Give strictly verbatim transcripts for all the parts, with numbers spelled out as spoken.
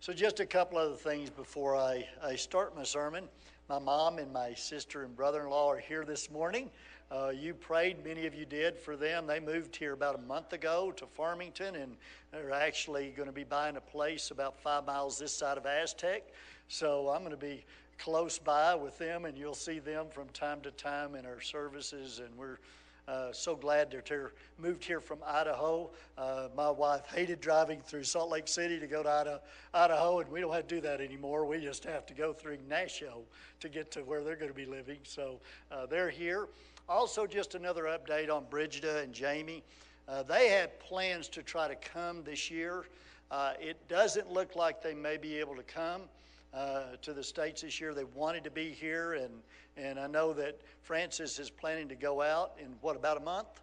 So just a couple other things before I, I start my sermon. My mom and my sister and brother-in-law are here this morning. Uh, you prayed, many of you did, for them. They moved here about a month ago to Farmington, and they're actually going to be buying a place about five miles this side of Aztec. So I'm going to be close by with them, and you'll see them from time to time in our services, and we're Uh, so glad they're here, moved here from Idaho. Uh, my wife hated driving through Salt Lake City to go to Idaho, Idaho, and we don't have to do that anymore. We just have to go through Nashville to get to where they're going to be living. So uh, they're here. Also, just another update on Brigida and Jamie. Uh, they had plans to try to come this year. Uh, it doesn't look like they may be able to come uh, to the States this year. They wanted to be here, and And I know that Frances is planning to go out in, what, about a month?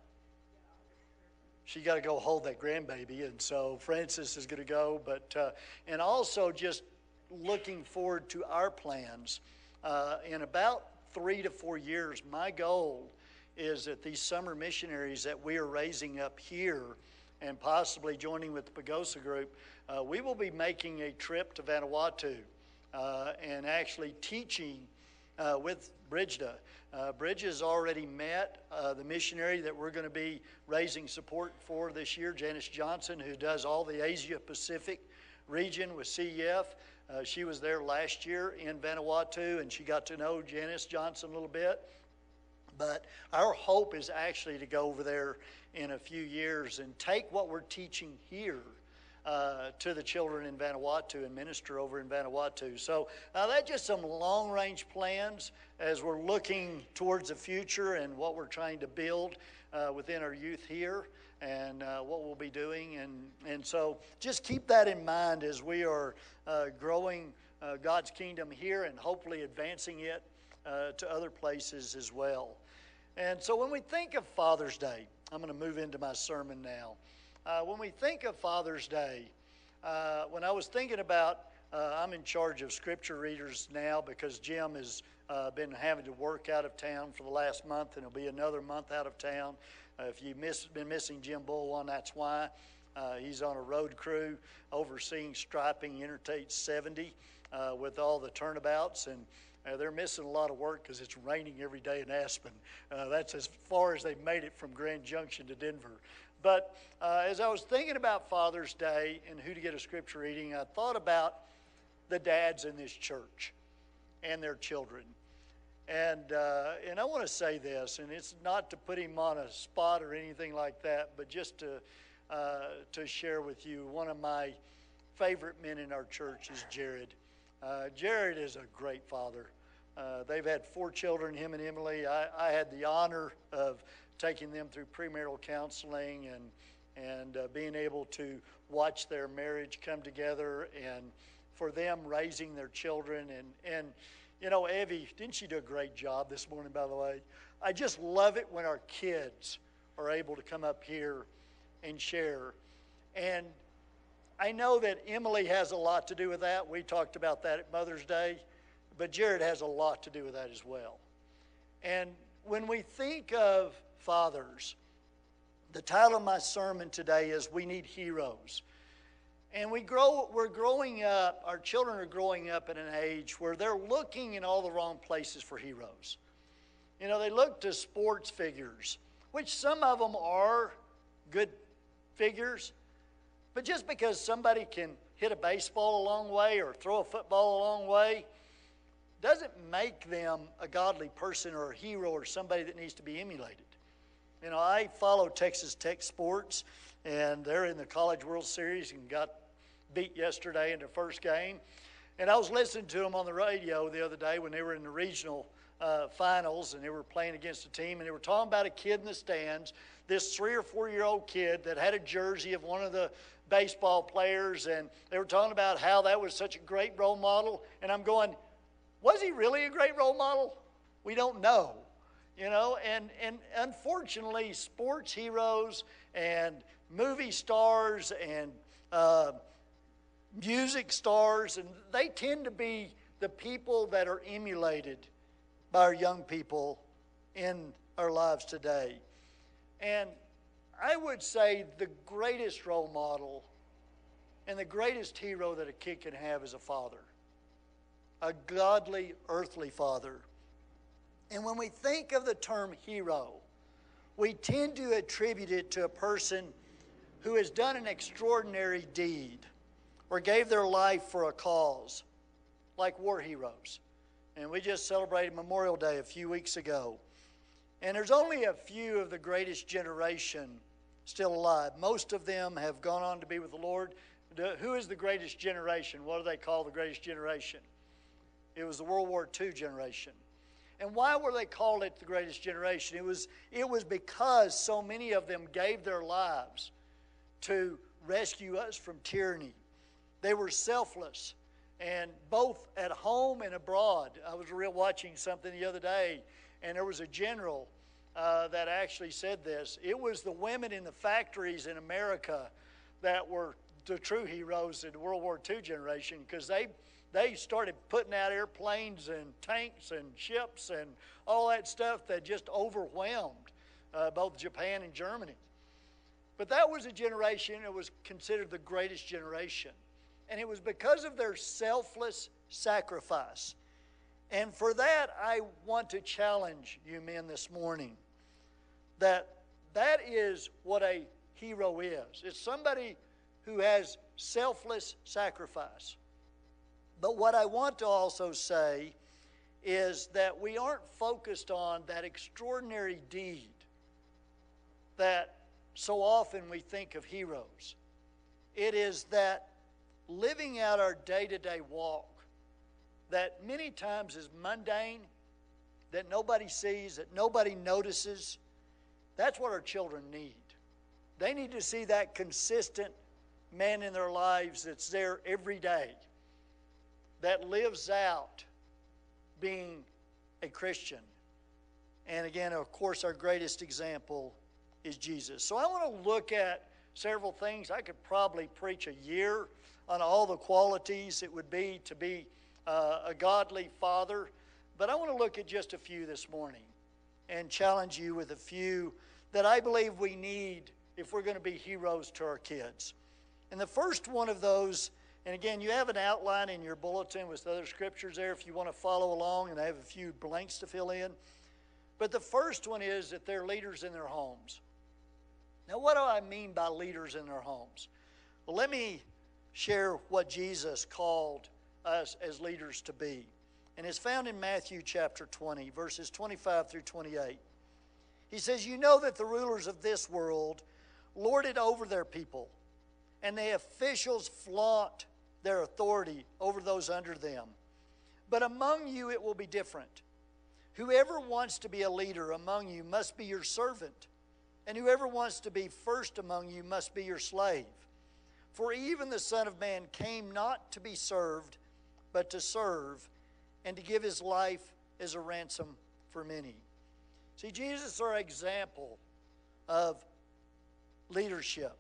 She got to go hold that grandbaby, and so Frances is going to go. But uh, and also just looking forward to our plans. Uh, in about three to four years, my goal is that these summer missionaries that we are raising up here and possibly joining with the Pagosa group, uh, we will be making a trip to Vanuatu uh, and actually teaching Uh, with Brigida. Uh, Brigida's already met uh, the missionary that we're going to be raising support for this year, Janice Johnson, who does all the Asia Pacific region with C E F. Uh, she was there last year in Vanuatu, and she got to know Janice Johnson a little bit. But our hope is actually to go over there in a few years and take what we're teaching here Uh, to the children in Vanuatu and minister over in Vanuatu. So uh, that's just some long-range plans as we're looking towards the future and what we're trying to build uh, within our youth here and uh, what we'll be doing. And, and so just keep that in mind as we are uh, growing uh, God's kingdom here and hopefully advancing it uh, to other places as well. And so when we think of Father's Day, I'm going to move into my sermon now. Uh, when we think of Father's Day, uh, when I was thinking about, uh, I'm in charge of scripture readers now because Jim has uh, been having to work out of town for the last month, and it'll be another month out of town. Uh, if you've miss, been missing Jim Bullwan, that's why. Uh, he's on a road crew overseeing striping Interstate seventy uh, with all the turnabouts, and uh, they're missing a lot of work because it's raining every day in Aspen. Uh, that's as far as they've made it from Grand Junction to Denver. But uh, as I was thinking about Father's Day and who to get a scripture reading, I thought about the dads in this church and their children. And uh, and I want to say this, and it's not to put him on a spot or anything like that, but just to uh, to share with you, one of my favorite men in our church is Jared. Uh, Jared is a great father. Uh, they've had four children, him and Emily. I, I had the honor of taking them through premarital counseling and and uh, being able to watch their marriage come together, and for them raising their children. And, and you know, Evie, didn't she do a great job this morning, by the way? I just love it when our kids are able to come up here and share. And I know that Emily has a lot to do with that. We talked about that at Mother's Day. But Jared has a lot to do with that as well. And when we think of fathers, the title of my sermon today is We Need Heroes. And we grow, we're growing up, our children are growing up at an age where they're looking in all the wrong places for heroes. You know, they look to sports figures, which some of them are good figures. But just because somebody can hit a baseball a long way or throw a football a long way doesn't make them a godly person or a hero or somebody that needs to be emulated. You know, I follow Texas Tech sports, and they're in the College World Series and got beat yesterday in the first game. And I was listening to them on the radio the other day when they were in the regional uh, finals, and they were playing against a team, and they were talking about a kid in the stands, this three or four-year-old kid that had a jersey of one of the baseball players, and they were talking about how that was such a great role model. And I'm going, was he really a great role model? We don't know, you know. And, and unfortunately, sports heroes and movie stars and uh, music stars, and they tend to be the people that are emulated by our young people in our lives today. And I would say the greatest role model And the greatest hero that a kid can have is a father, a godly, earthly father. And when we think of the term hero, we tend to attribute it to a person who has done an extraordinary deed or gave their life for a cause, like war heroes. And we just celebrated Memorial Day a few weeks ago. And there's only a few of the greatest generation still alive. Most of them have gone on to be with the Lord. The, who is the greatest generation? What do they call the greatest generation? It was the World War Two generation. And why were they called it the greatest generation? It was, it was because so many of them gave their lives to rescue us from tyranny. They were selfless, and both at home and abroad. I was real watching something the other day, and there was a general uh, that actually said this. It was the women in the factories in America that were the true heroes in the World War Two generation, because they they started putting out airplanes and tanks and ships and all that stuff that just overwhelmed uh, both Japan and Germany. But that was a generation that was considered the greatest generation. And it was because of their selfless sacrifice. And for that, I want to challenge you men this morning that that is what a hero is. It's somebody who has selfless sacrifice. But what I want to also say is that we aren't focused on that extraordinary deed that so often we think of heroes. It is that living out our day-to-day walk that many times is mundane, that nobody sees, that nobody notices. That's what our children need. They need to see that consistent man in their lives that's there every day, that lives out being a Christian. And again, of course, our greatest example is Jesus. So I want to look at several things. I could probably preach a year on all the qualities it would be to be uh, a godly father. But I want to look at just a few this morning and challenge you with a few that I believe we need if we're going to be heroes to our kids. And the first one of those, and again, you have an outline in your bulletin with other scriptures there if you want to follow along, and I have a few blanks to fill in. But the first one is that they're leaders in their homes. Now, what do I mean by leaders in their homes? Well, let me share what Jesus called us as leaders to be. And it's found in Matthew chapter twenty, verses twenty-five through twenty-eight. He says, "You know that the rulers of this world lord it over their people, and the officials flaunt their authority over those under them. But among you it will be different. Whoever wants to be a leader among you must be your servant, and whoever wants to be first among you must be your slave. For even the Son of Man came not to be served, but to serve, and to give his life as a ransom for many." See, Jesus is our example of leadership.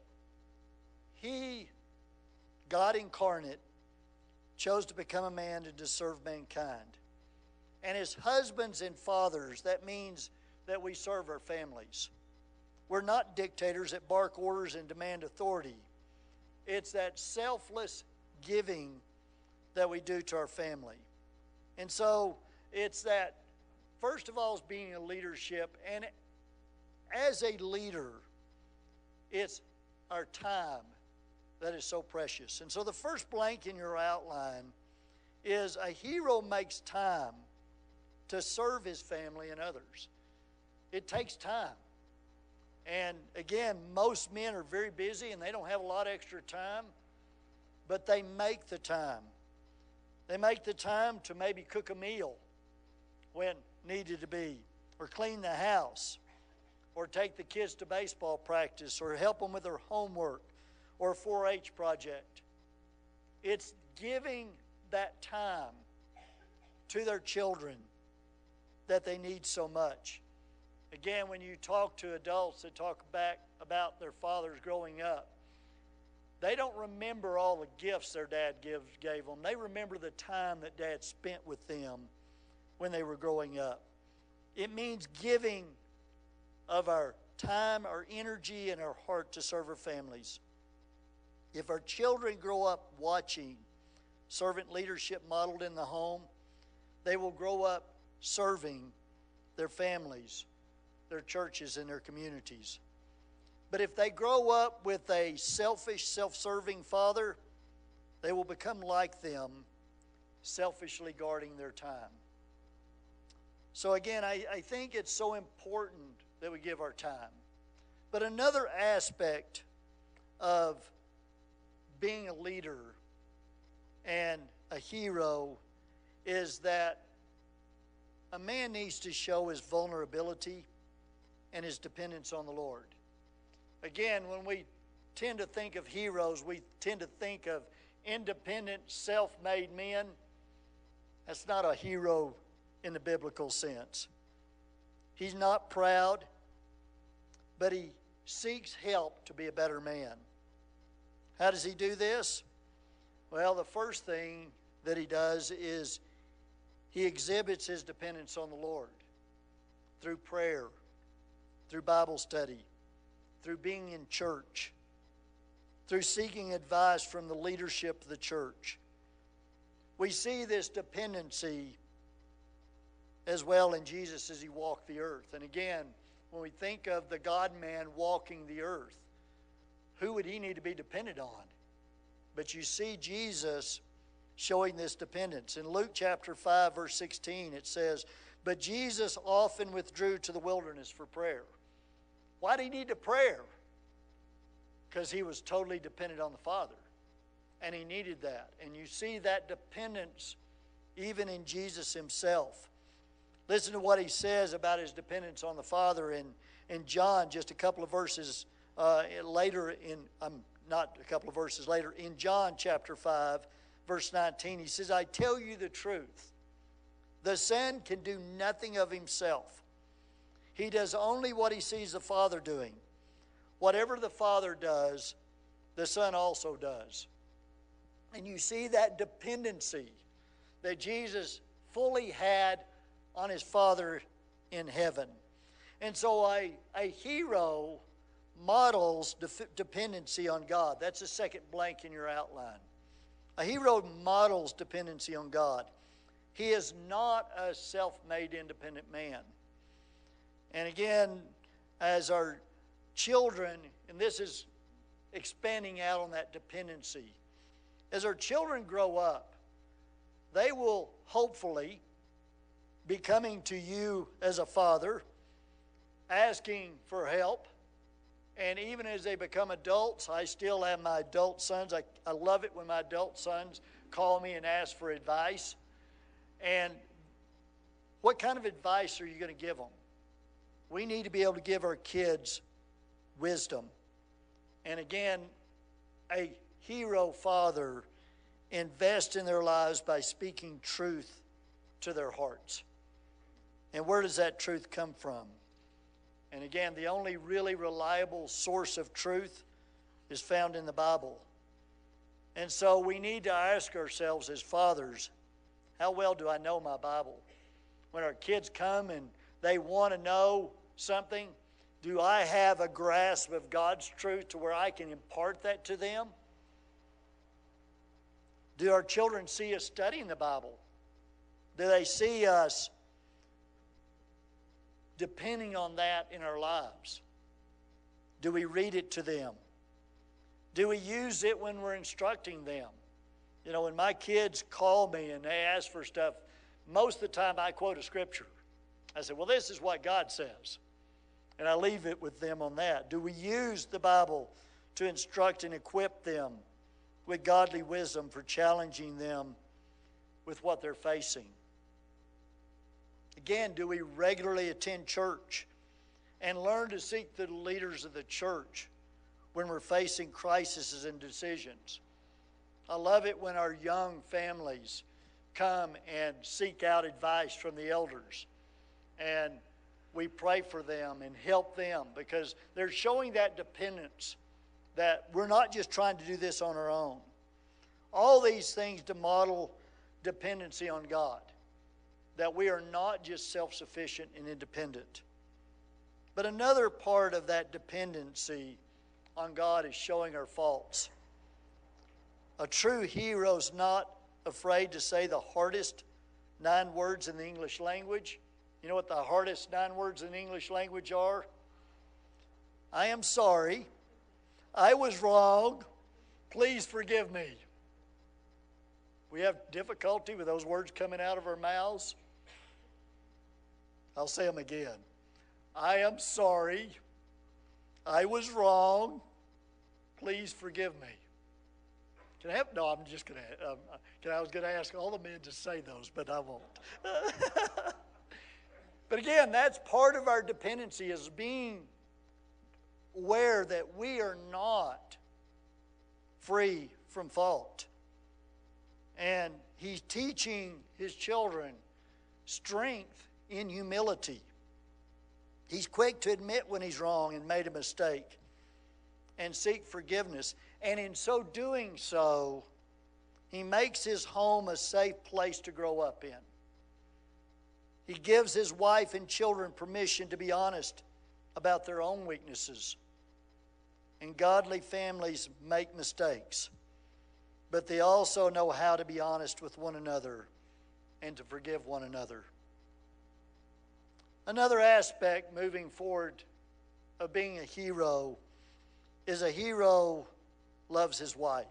He, God incarnate, chose to become a man and to serve mankind. And as husbands and fathers, that means that we serve our families. We're not dictators that bark orders and demand authority. It's that selfless giving that we do to our family. And so it's that, first of all, is being a leadership. And as a leader, it's our time that is so precious. And so the first blank in your outline is a hero makes time to serve his family and others. It takes time. And again, most men are very busy and they don't have a lot of extra time, but they make the time. They make the time to maybe cook a meal when needed to be, or clean the house, or take the kids to baseball practice, or help them with their homework, or a four H project. It's giving that time to their children that they need so much. Again, when you talk to adults that talk back about their fathers growing up, they don't remember all the gifts their dad give, gave them. They remember the time that dad spent with them when they were growing up. It means giving of our time, our energy, and our heart to serve our families. If our children grow up watching servant leadership modeled in the home, they will grow up serving their families, their churches, and their communities. But if they grow up with a selfish, self-serving father, they will become like them, selfishly guarding their time. So again, I, I think it's so important that we give our time. But another aspect of being a leader and a hero is that a man needs to show his vulnerability and his dependence on the Lord. Again, when we tend to think of heroes, we tend to think of independent, self-made men. That's not a hero in the biblical sense. He's not proud, but he seeks help to be a better man. How does he do this? Well, the first thing that he does is he exhibits his dependence on the Lord through prayer, through Bible study, through being in church, through seeking advice from the leadership of the church. We see this dependency as well in Jesus as he walked the earth. And again, when we think of the God-man walking the earth, who would he need to be dependent on? But you see Jesus showing this dependence. In Luke chapter five, verse sixteen, it says, "But Jesus often withdrew to the wilderness for prayer." Why did he need to pray? Because he was totally dependent on the Father. And he needed that. And you see that dependence even in Jesus himself. Listen to what he says about his dependence on the Father in, in John, just a couple of verses uh, later in, um, not a couple of verses later, in John chapter five, verse nineteen, he says, "I tell you the truth. The Son can do nothing of himself. He does only what he sees the Father doing. Whatever the Father does, the Son also does." And you see that dependency that Jesus fully had on his Father in heaven. And so a, a hero models de- dependency on God. That's the second blank in your outline. A hero models dependency on God. He is not a self-made independent man. And again, as our children, and this is expanding out on that dependency, as our children grow up, they will hopefully be coming to you as a father, asking for help. And even as they become adults, I still have my adult sons. I, I love it when my adult sons call me and ask for advice. And what kind of advice are you going to give them? We need to be able to give our kids wisdom. And again, a hero father invests in their lives by speaking truth to their hearts. And where does that truth come from? And again, the only really reliable source of truth is found in the Bible. And so we need to ask ourselves as fathers, how well do I know my Bible? When our kids come and they want to know something, do I have a grasp of God's truth to where I can impart that to them? Do our children see us studying the Bible? Do they see us depending on that in our lives? Do we read it to them? Do we use it when we're instructing them? You know, when my kids call me and they ask for stuff, most of the time I quote a scripture. I say, well, this is what God says. And I leave it with them on that. Do we use the Bible to instruct and equip them with godly wisdom for challenging them with what they're facing? Again, do we regularly attend church and learn to seek the leaders of the church when we're facing crises and decisions? I love it when our young families come and seek out advice from the elders. And we pray for them and help them because they're showing that dependence, that we're not just trying to do this on our own. All these things to model dependency on God, that we are not just self-sufficient and independent. But another part of that dependency on God is showing our faults. A true hero's not afraid to say the hardest nine words in the English language. You know what the hardest nine words in the English language are? I am sorry. I was wrong. Please forgive me. We have difficulty with those words coming out of our mouths. I'll say them again. I am sorry. I was wrong. Please forgive me. Can I have? No, I'm just going to. Um, can, I was going to ask all the men to say those, but I won't. But again, that's part of our dependency, is being aware that we are not free from fault. And he's teaching his children strength in humility. He's quick to admit when he's wrong and made a mistake and seek forgiveness. And in so doing so, he makes his home a safe place to grow up in. He gives his wife and children permission to be honest about their own weaknesses. And godly families make mistakes, but they also know how to be honest with one another and to forgive one another. Another aspect moving forward of being a hero is a hero loves his wife.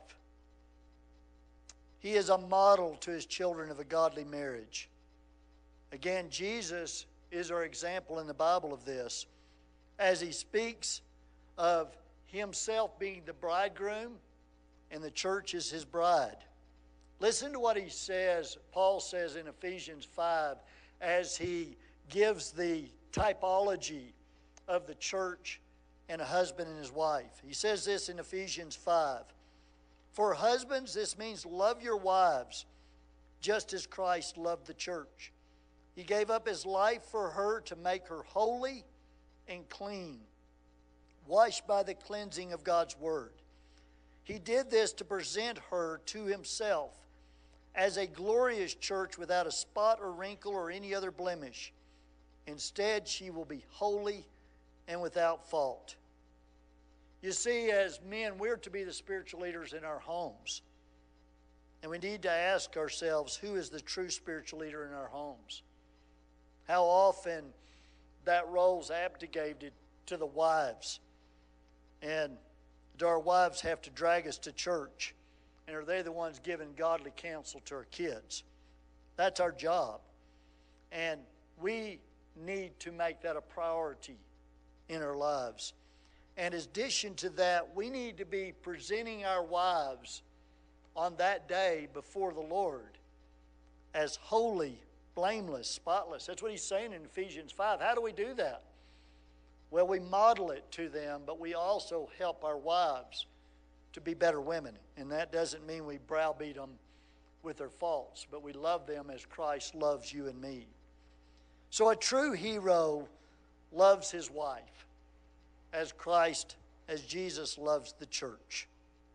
He is a model to his children of a godly marriage. Again, Jesus is our example in the Bible of this, as he speaks of himself being the bridegroom and the church is his bride. Listen to what he says, Paul says in Ephesians five, as he gives the typology of the church and a husband and his wife. He says this in Ephesians five. For husbands, this means love your wives, just as Christ loved the church. He gave up his life for her to make her holy and clean, washed by the cleansing of God's word. He did this to present her to himself as a glorious church without a spot or wrinkle or any other blemish. Instead, she will be holy and without fault. You see, as men, we're to be the spiritual leaders in our homes. And we need to ask ourselves, who is the true spiritual leader in our homes? How often that role's abdicated to the wives. And do our wives have to drag us to church? And are they the ones giving godly counsel to our kids? That's our job. And we need to make that a priority in our lives. And in addition to that, we need to be presenting our wives on that day before the Lord as holy, blameless, spotless. That's what he's saying in Ephesians five. How do we do that? Well, we model it to them, but we also help our wives to be better women. And that doesn't mean we browbeat them with their faults, but we love them as Christ loves you and me. So a true hero loves his wife as Christ, as Jesus loves the church.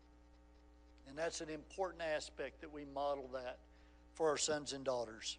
And that's an important aspect, that we model that for our sons and daughters.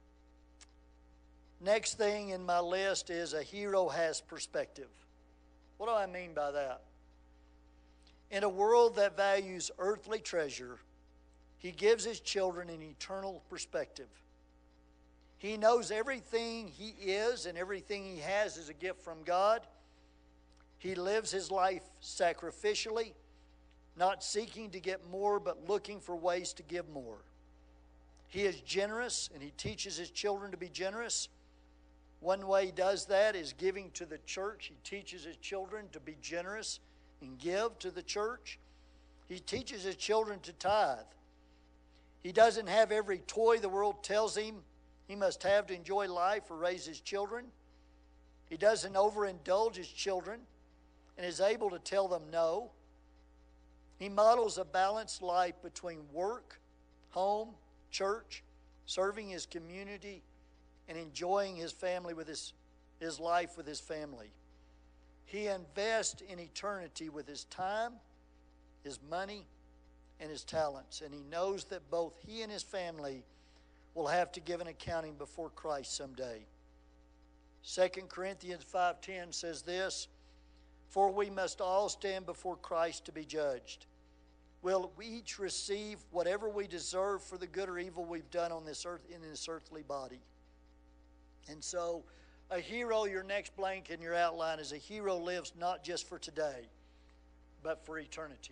Next thing in my list is a hero has perspective. What do I mean by that? In a world that values earthly treasure, he gives his children an eternal perspective. He knows everything he is and everything he has is a gift from God. He lives his life sacrificially, not seeking to get more, but looking for ways to give more. He is generous, and he teaches his children to be generous. One way he does that is giving to the church. He teaches his children to be generous and give to the church. He teaches his children to tithe. He doesn't have every toy the world tells him he must have to enjoy life or raise his children. He doesn't overindulge his children and is able to tell them no. He models a balanced life between work, home, church, serving his community, and enjoying his family with his, his life with his family. He invests in eternity with his time, his money, and his talents. And he knows that both he and his family will have to give an accounting before Christ someday. Second Corinthians five ten says this, "For we must all stand before Christ to be judged. will we each receive whatever we deserve for the good or evil we've done on this earth in this earthly body. And so a hero, your next blank in your outline, is a hero lives not just for today, but for eternity.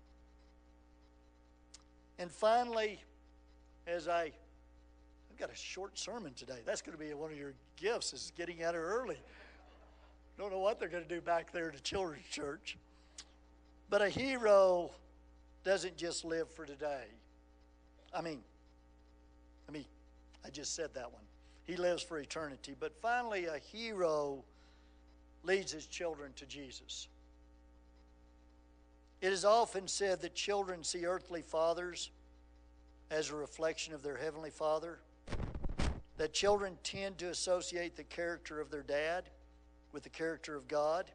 And finally, as I, I've got a short sermon today. That's going to be one of your gifts, is getting out of early. Don't know what they're going to do back there at the children's church. But a hero doesn't just live for today. I mean, I mean, I just said that one. He lives for eternity. But finally, a hero leads his children to Jesus. It is often said that children see earthly fathers as a reflection of their heavenly Father, that children tend to associate the character of their dad with the character of God.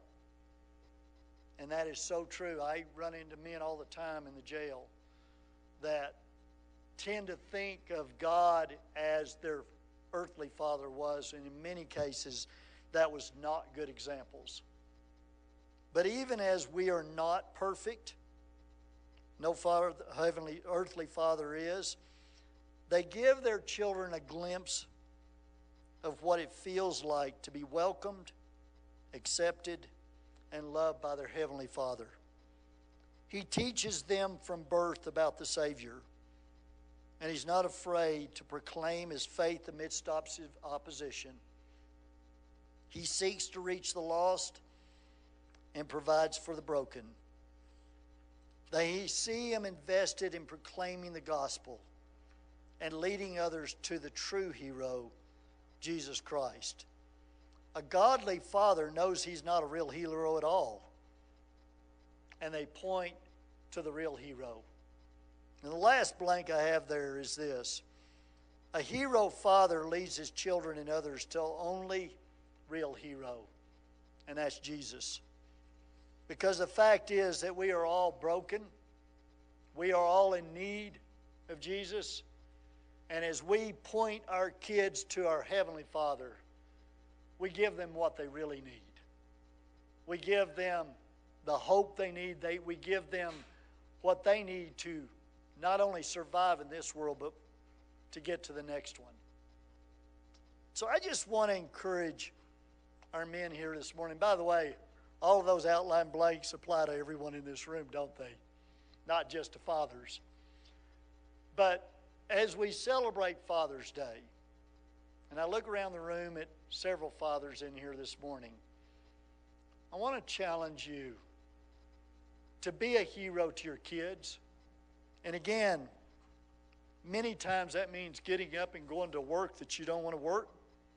And that is so true. I run into men all the time in the jail that tend to think of God as their earthly father was, and in many cases that was not good examples. But even as we are not perfect, no father, heavenly earthly father is, they give their children a glimpse of what it feels like to be welcomed, accepted, and loved by their heavenly Father. He teaches them from birth about the Savior, and he's not afraid to proclaim his faith amidst opposition. He seeks to reach the lost and provides for the broken. They see him invested in proclaiming the gospel and leading others to the true hero, Jesus Christ. A godly father knows he's not a real hero at all, and they point to the real hero. And the last blank I have there is this. A hero father leads his children and others to only real hero, and that's Jesus. Because the fact is that we are all broken. We are all in need of Jesus. And as we point our kids to our Heavenly Father, we give them what they really need. We give them the hope they need. They, we give them what they need to not only survive in this world, but to get to the next one. So I just want to encourage our men here this morning. By the way, all of those outline blanks apply to everyone in this room, don't they? Not just to fathers. But as we celebrate Father's Day, and I look around the room at several fathers in here this morning, I want to challenge you to be a hero to your kids. And again, many times that means getting up and going to work that you don't want to work.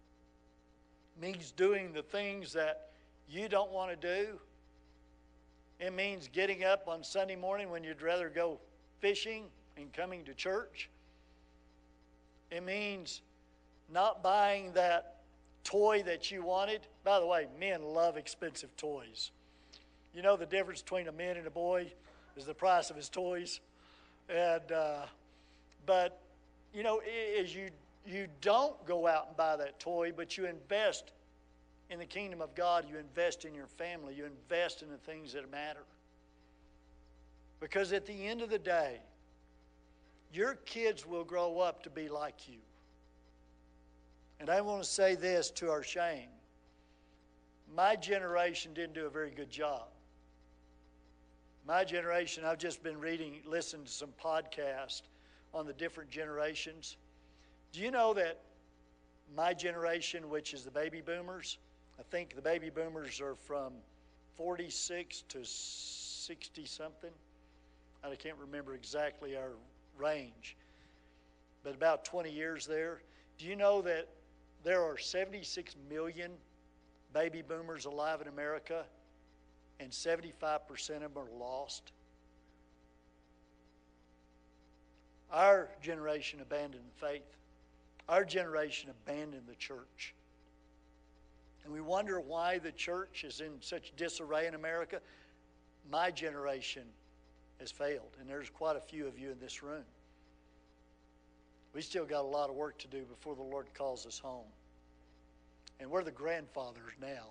It means doing the things that you don't want to do. It means getting up on Sunday morning when you'd rather go fishing and coming to church. It means not buying that toy that you wanted. By the way, men love expensive toys. You know the difference between a man and a boy is the price of his toys. And uh, but you know, is you you don't go out and buy that toy, but you invest in the kingdom of God. You invest in your family. You invest in the things that matter. Because at the end of the day, your kids will grow up to be like you. And I want to say this to our shame. My generation didn't do a very good job. My generation, I've just been reading, listening to some podcasts on the different generations. Do you know that my generation, which is the baby boomers, I think the baby boomers are from forty-six to sixty something. I can't remember exactly our range, but about twenty years there. Do you know that there are seventy-six million baby boomers alive in America, and seventy-five percent of them are lost? Our generation abandoned the faith. Our generation abandoned the church. And we wonder why the church is in such disarray in America. My generation has failed, and there's quite a few of you in this room. We still got a lot of work to do before the Lord calls us home. And we're the grandfathers now.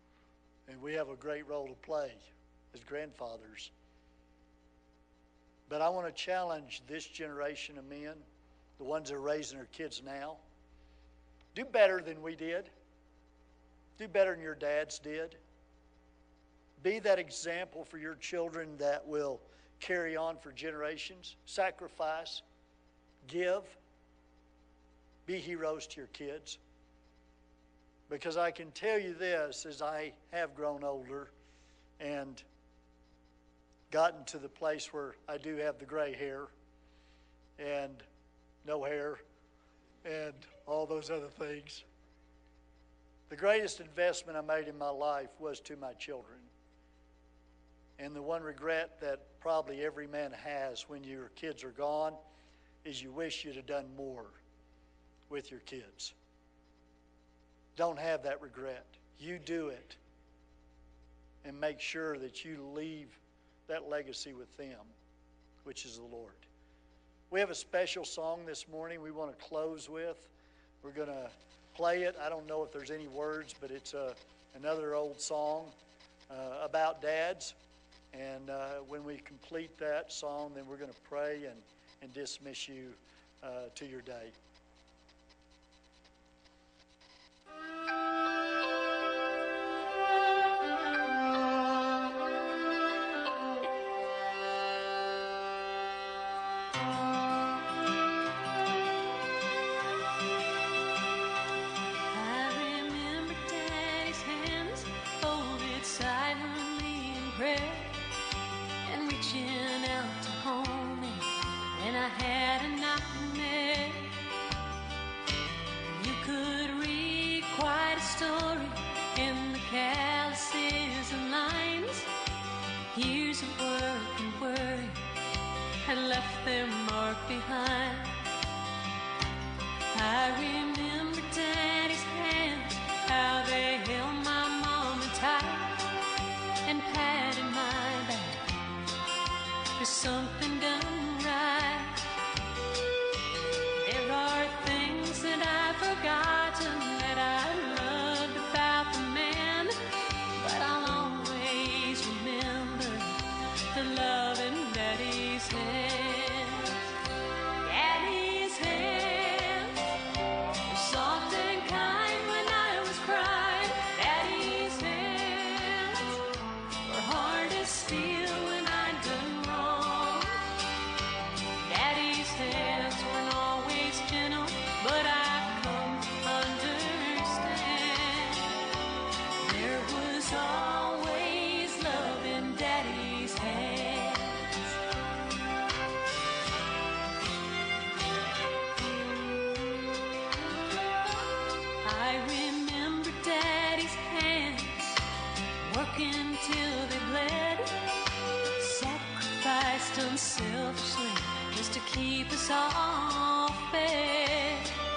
And we have a great role to play as grandfathers. But I want to challenge this generation of men, the ones that are raising their kids now. Do better than we did. Do better than your dads did. Be that example for your children that will carry on for generations. Sacrifice. Give. Be heroes to your kids. Because I can tell you this, as I have grown older and gotten to the place where I do have the gray hair and no hair and all those other things. The greatest investment I made in my life was to my children. And the one regret that probably every man has when your kids are gone is you wish you'd have done more with your kids. Don't have that regret. You do it and make sure that you leave that legacy with them, which is the Lord. We have a special song this morning we want to close with. We're going to play it. I don't know if there's any words, but it's a, another old song uh, about dads. And uh, when we complete that song, then we're going to pray and, and dismiss you uh, to your day. Unselfishly, just to keep us all fed.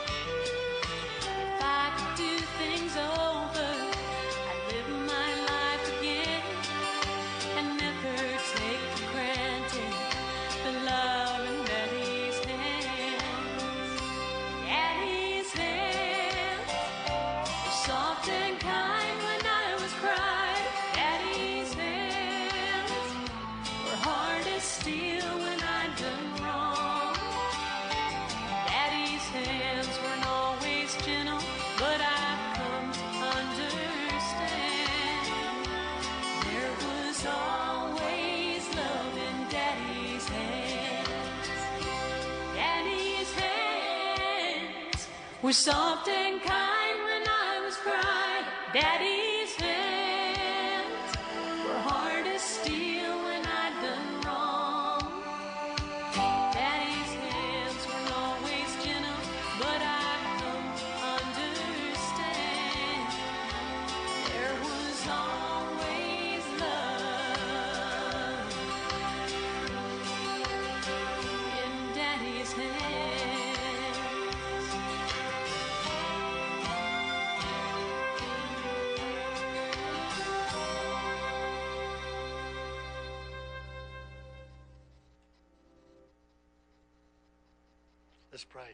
If I could do things over, I'd live my life again and never take for granted the love in Daddy's hands. Daddy's hands were soft and kind when I was cried. Daddy's hands were hard as steel when I'd done wrong. Daddy's hands weren't always gentle, but I've come to understand there was always love in Daddy's hands. Daddy's hands were soft and kind when I was crying. Daddy's hands were hard as steel when I'd done wrong. Daddy's hands weren't always gentle, but I've come to understand there was always love in Daddy's hands. Let's pray.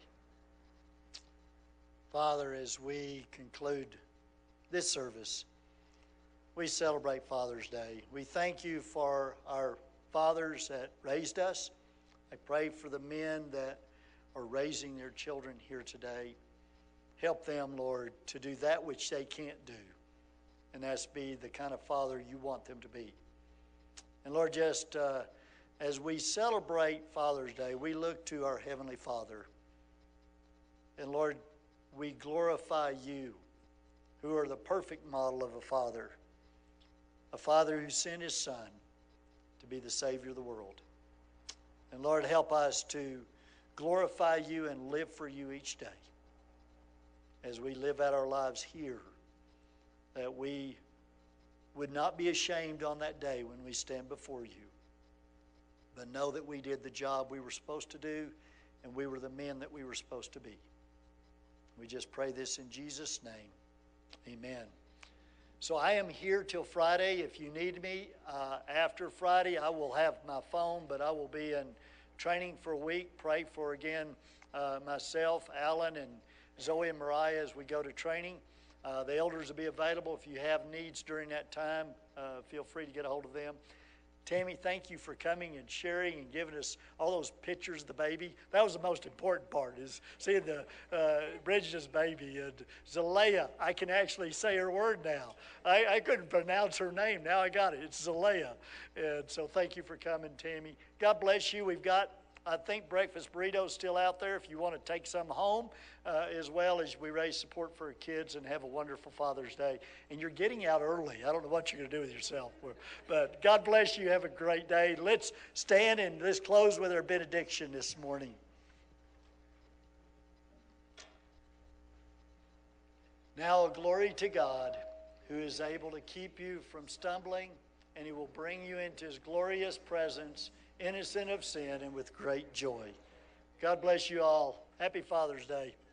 Father, as we conclude this service, we celebrate Father's Day. We thank you for our fathers that raised us. I pray for the men that are raising their children here today. Help them, Lord, to do that which they can't do, and that's be the kind of father you want them to be. And Lord, just uh, as we celebrate Father's Day, we look to our Heavenly Father. And Lord, we glorify you, who are the perfect model of a father, a father who sent his Son to be the Savior of the world. And Lord, help us to glorify you and live for you each day as we live out our lives here, that we would not be ashamed on that day when we stand before you, but know that we did the job we were supposed to do and we were the men that we were supposed to be. We just pray this in Jesus' name. Amen. So I am here till Friday. If you need me uh, after Friday, I will have my phone, but I will be in training for a week. Pray for, again, uh, myself, Alan, and Zoe and Mariah as we go to training. Uh, the elders will be available. If you have needs during that time, uh, feel free to get a hold of them. Tammy, thank you for coming and sharing and giving us all those pictures of the baby. That was the most important part, is seeing the uh, Bridget's baby. And Zalea, I can actually say her word now. I, I couldn't pronounce her name. Now I got it. It's Zalea. And so thank you for coming, Tammy. God bless you. We've got, I think, breakfast burritos still out there if you want to take some home, uh, as well as we raise support for kids and have a wonderful Father's Day. And you're getting out early. I don't know what you're going to do with yourself. But God bless you. Have a great day. Let's stand and let's close with our benediction this morning. Now glory to God, who is able to keep you from stumbling, and he will bring you into his glorious presence, innocent of sin and with great joy. God bless you all. Happy Father's Day.